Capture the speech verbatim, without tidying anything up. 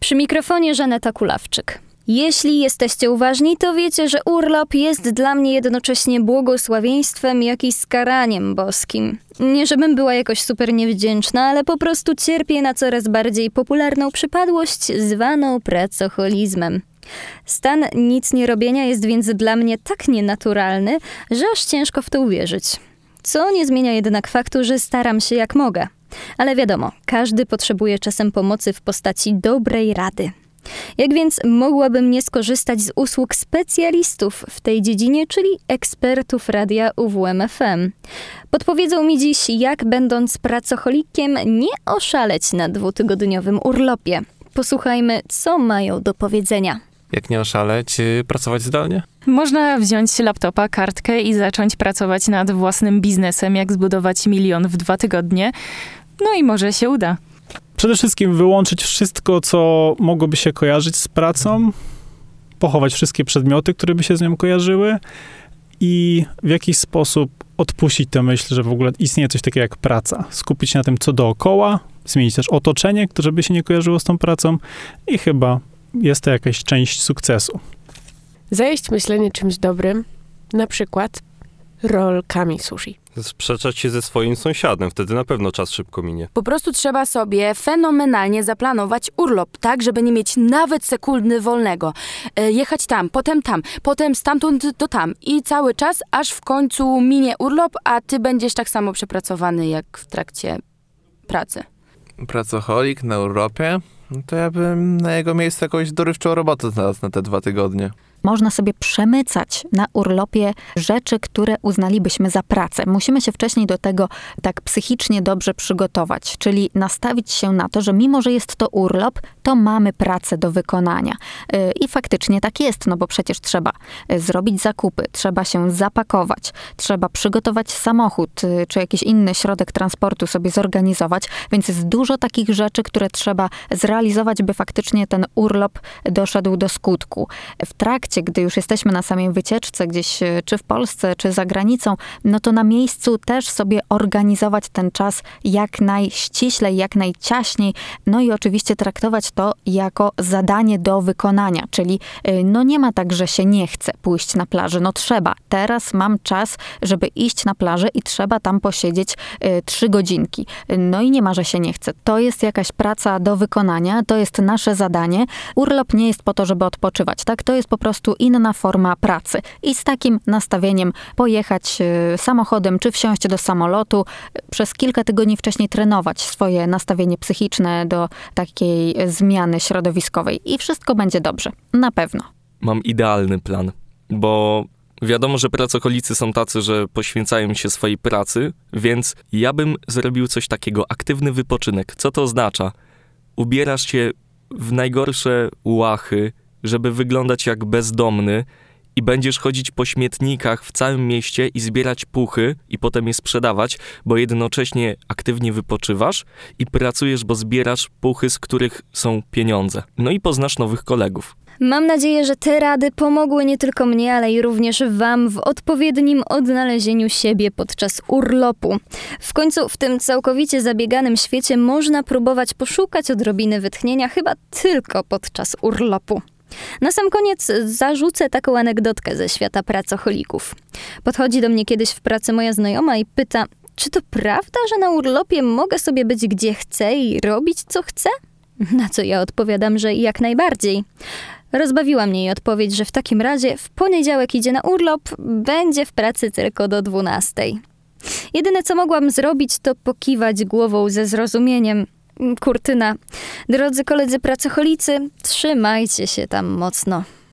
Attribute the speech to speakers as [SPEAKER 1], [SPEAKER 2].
[SPEAKER 1] Przy mikrofonie Żaneta Kulawczyk. Jeśli jesteście uważni, to wiecie, że urlop jest dla mnie jednocześnie błogosławieństwem, jak i skaraniem boskim. Nie żebym była jakoś super niewdzięczna, ale po prostu cierpię na coraz bardziej popularną przypadłość zwaną pracoholizmem. Stan nic nie robienia jest więc dla mnie tak nienaturalny, że aż ciężko w to uwierzyć. Co nie zmienia jednak faktu, że staram się jak mogę. Ale wiadomo, każdy potrzebuje czasem pomocy w postaci dobrej rady. Jak więc mogłabym nie skorzystać z usług specjalistów w tej dziedzinie, czyli ekspertów radia U W M F M? Podpowiedzą mi dziś, jak będąc pracocholikiem nie oszaleć na dwutygodniowym urlopie. Posłuchajmy, co mają do powiedzenia.
[SPEAKER 2] Jak nie oszaleć, pracować zdalnie?
[SPEAKER 3] Można wziąć laptopa, kartkę i zacząć pracować nad własnym biznesem, jak zbudować milion w dwa tygodnie. No i może się uda.
[SPEAKER 4] Przede wszystkim wyłączyć wszystko, co mogłoby się kojarzyć z pracą, pochować wszystkie przedmioty, które by się z nią kojarzyły i w jakiś sposób odpuścić tę myśl, że w ogóle istnieje coś takiego jak praca. Skupić się na tym, co dookoła, zmienić też otoczenie, które by się nie kojarzyło z tą pracą i chyba jest to jakaś część sukcesu.
[SPEAKER 5] Zajeść myślenie czymś dobrym, na przykład rolkami sushi.
[SPEAKER 2] Sprzeczać się ze swoim sąsiadem, wtedy na pewno czas szybko minie.
[SPEAKER 6] Po prostu trzeba sobie fenomenalnie zaplanować urlop, tak, żeby nie mieć nawet sekundy wolnego. E, jechać tam, potem tam, potem stamtąd do tam i cały czas, aż w końcu minie urlop, a ty będziesz tak samo przepracowany jak w trakcie pracy.
[SPEAKER 7] Pracocholik na urlopie? No to ja bym na jego miejscu jakąś dorywczą robotę znalazł na te dwa tygodnie.
[SPEAKER 8] Można sobie przemycać na urlopie rzeczy, które uznalibyśmy za pracę. Musimy się wcześniej do tego tak psychicznie dobrze przygotować, czyli nastawić się na to, że mimo, że jest to urlop, to mamy pracę do wykonania. I faktycznie tak jest, no bo przecież trzeba zrobić zakupy, trzeba się zapakować, trzeba przygotować samochód, czy jakiś inny środek transportu sobie zorganizować, więc jest dużo takich rzeczy, które trzeba zrealizować, by faktycznie ten urlop doszedł do skutku. W trakcie gdy już jesteśmy na samej wycieczce gdzieś, czy w Polsce, czy za granicą, no to na miejscu też sobie organizować ten czas jak najściślej, jak najciaśniej, no i oczywiście traktować to jako zadanie do wykonania, czyli no nie ma tak, że się nie chce pójść na plażę, no trzeba. Teraz mam czas, żeby iść na plażę i trzeba tam posiedzieć y, trzy godzinki. No i nie ma, że się nie chce. To jest jakaś praca do wykonania, to jest nasze zadanie. Urlop nie jest po to, żeby odpoczywać, tak? To jest po prostu inna forma pracy. I z takim nastawieniem pojechać y, samochodem, czy wsiąść do samolotu, y, przez kilka tygodni wcześniej trenować swoje nastawienie psychiczne do takiej zmiany środowiskowej. I wszystko będzie dobrze. Na pewno.
[SPEAKER 9] Mam idealny plan, bo wiadomo, że pracocholicy są tacy, że poświęcają się swojej pracy, więc ja bym zrobił coś takiego, aktywny wypoczynek. Co to oznacza? Ubierasz się w najgorsze łachy, żeby wyglądać jak bezdomny i będziesz chodzić po śmietnikach w całym mieście i zbierać puchy i potem je sprzedawać, bo jednocześnie aktywnie wypoczywasz i pracujesz, bo zbierasz puchy, z których są pieniądze. No i poznasz nowych kolegów.
[SPEAKER 1] Mam nadzieję, że te rady pomogły nie tylko mnie, ale i również wam w odpowiednim odnalezieniu siebie podczas urlopu. W końcu w tym całkowicie zabieganym świecie można próbować poszukać odrobiny wytchnienia chyba tylko podczas urlopu. Na sam koniec zarzucę taką anegdotkę ze świata pracocholików. Podchodzi do mnie kiedyś w pracy moja znajoma i pyta, czy to prawda, że na urlopie mogę sobie być gdzie chcę i robić co chcę? Na co ja odpowiadam, że jak najbardziej. Rozbawiła mnie jej odpowiedź, że w takim razie w poniedziałek idzie na urlop, będzie w pracy tylko do dwunastej. Jedyne co mogłam zrobić, to pokiwać głową ze zrozumieniem. Kurtyna. Drodzy koledzy pracocholicy, trzymajcie się tam mocno.